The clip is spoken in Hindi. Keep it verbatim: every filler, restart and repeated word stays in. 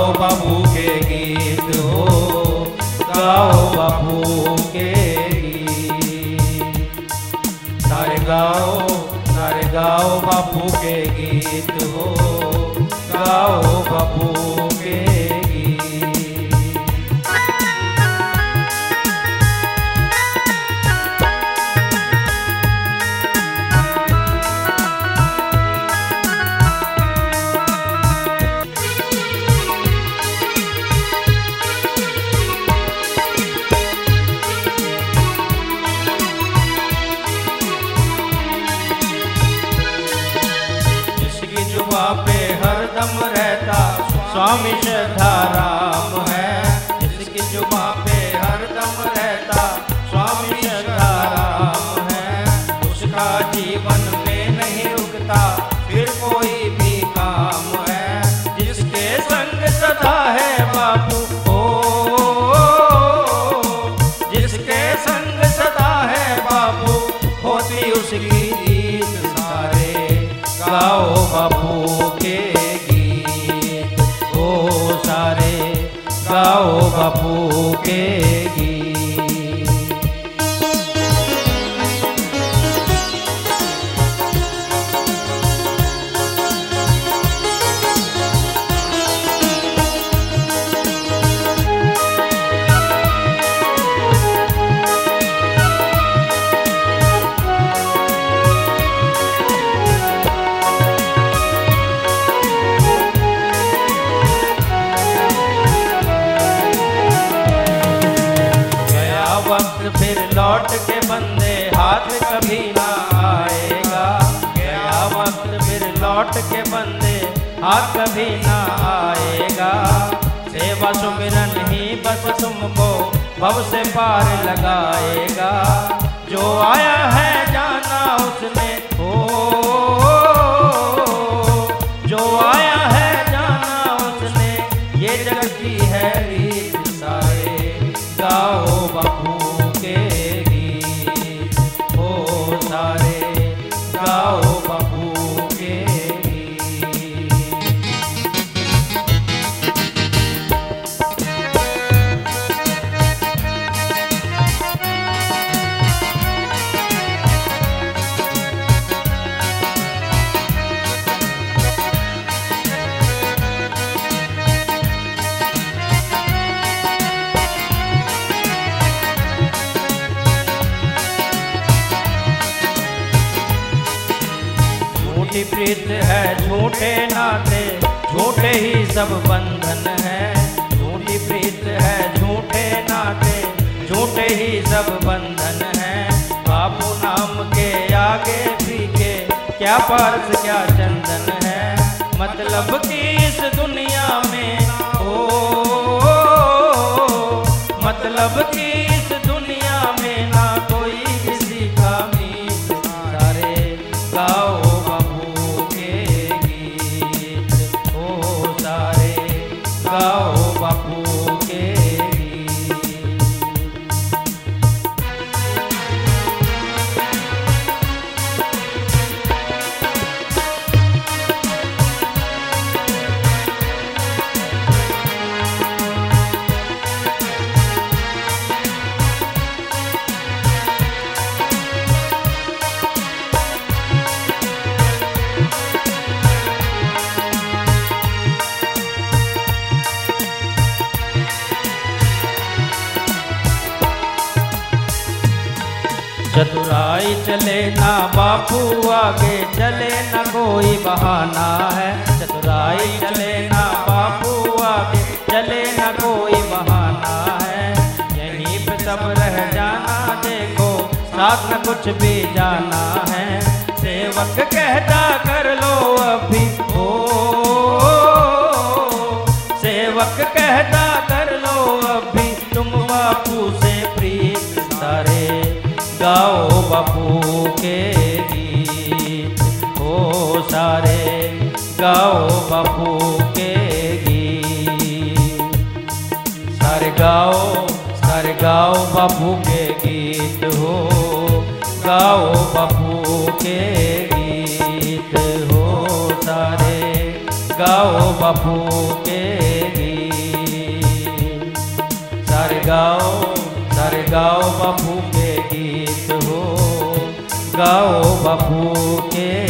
बापू के गीत हो, गाओ बापू के गीत। सारे गाओ सारे गाओ बापू के गीत हो, गाओ बापू के पे हरदम रहता स्वामी श्रद्धाराम है, जिसकी जुबां पे हरदम रहता स्वामी श्रद्धाराम है। उसका जीवन में नहीं रुकता फिर कोई भी काम है, जिसके संग सदा है बापू हो, जिसके संग सदा है बापू होती उसकी रीत। सारे गाओ बापू के गीत हो, सारे गाओ बापू के गीत। फिर लौट के बंदे हाथ कभी ना आएगा, गया वक्त फिर लौट के बंदे हाथ कभी ना आएगा। सेवा सुमिरन ही बस तुमको भव से पार लगाएगा, जो आया है जाना उसने हो, जो आया है जाना उसने, ये जग की है रीत। सारे गाओ बापू के गीत हो, सारे गाओ बापू के गीत। झूठी प्रीत है झूठे नाते, झूठे ही सब बंधन है। झूठी प्रीत है झूठे नाते, झूठे ही सब बंधन है। बापू नाम के आगे पीछे क्या पारस क्या चंदन है, मतलब की इस दुनिया में हो, मतलब की इस दुनिया में ना कोई किसी का मीत। सारे गाओ गाओ बापू के गीत। चतुराई चले ना बापू आगे, चले ना कोई बहाना है। चतुराई चले ना बापू आगे, चले ना कोई बहाना है। यहीं पे सब रह जाना देखो, साथ न कुछ भी जाना है। सेवक कहता कर लो अभी हो, सेवक कहता कर लो अभी, तुम बापू से प्रीत। सारे गाओ बापू के गीत हो, सारे गाओ बापू के गीत। सारे गाओ सारे गाओ बापू के गीत हो, गाओ बापू के गीत हो, सारे गाओ बापू के गीत। गाओ सारे गाओ बापू के गीत हो, गाओ बापू के